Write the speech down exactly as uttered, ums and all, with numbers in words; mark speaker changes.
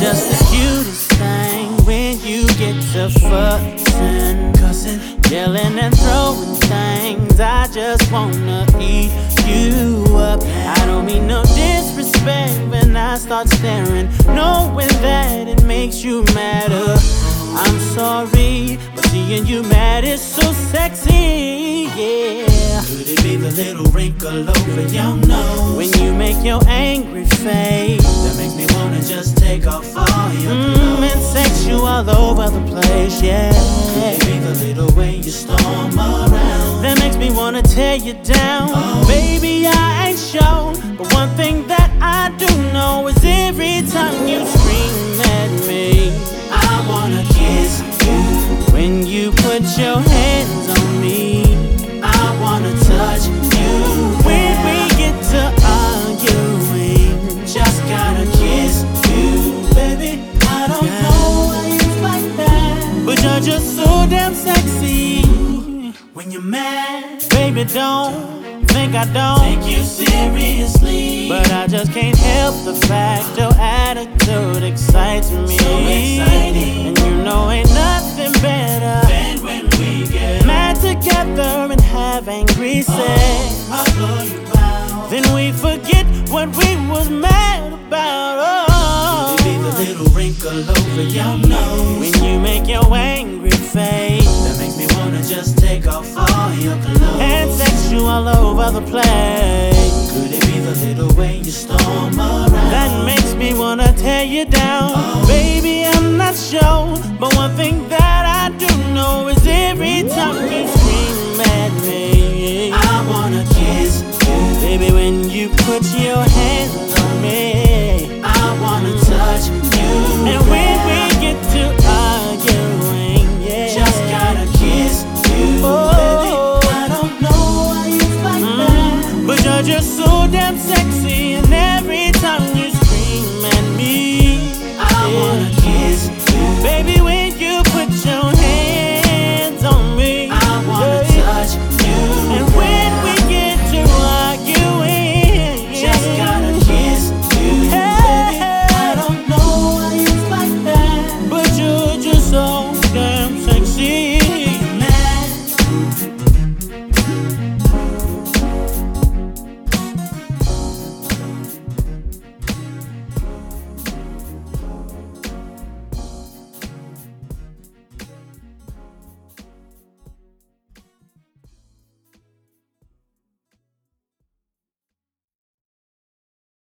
Speaker 1: just the cutest thing when you get to fussing, cussing, yelling and throwing things. I just wanna eat you up. I don't mean no disrespect when I start staring, knowing that it makes you madder. I'm sorry, but seeing you mad is so sexy, yeah.
Speaker 2: Could it be the little wrinkle over your nose
Speaker 1: when you make your angry face
Speaker 2: that makes me wanna just take off all your clothes?
Speaker 1: Mm, and sex you all over the place, yeah.
Speaker 2: Could it be the little way you storm around
Speaker 1: that makes me wanna tear you down?
Speaker 2: Oh.
Speaker 1: Baby, I ain't sure, but one thing that I do know is every time you scream at me,
Speaker 2: I wanna kiss you.
Speaker 1: when you put your hands on me,
Speaker 2: I wanna touch you.
Speaker 1: when we get to arguing,
Speaker 2: just gotta kiss you, baby. I don't
Speaker 1: yeah.
Speaker 2: know why you like that,
Speaker 1: but you're just so damn sexy.
Speaker 2: when you're mad,
Speaker 1: Baby, don't think I don't
Speaker 2: take you seriously,
Speaker 1: but I just can't help the fact your attitude excites me.
Speaker 2: So exciting.
Speaker 1: And you know ain't nothing better
Speaker 2: and when we get
Speaker 1: mad together and have angry sex.
Speaker 2: I'll blow you out.
Speaker 1: Then we forget what we was mad about. Oh,
Speaker 2: Could it be the little wrinkle over your nose
Speaker 1: when you make your angry face
Speaker 2: that makes me wanna just take off all your clothes?
Speaker 1: and sex you all over the place,
Speaker 2: Could it be the little way you storm around
Speaker 1: that makes me wanna tear you down?
Speaker 2: Oh.
Speaker 1: Baby, I'm not sure, but one thing that I do know is every time you scream at me,
Speaker 2: I wanna kiss you.
Speaker 1: baby, when you put your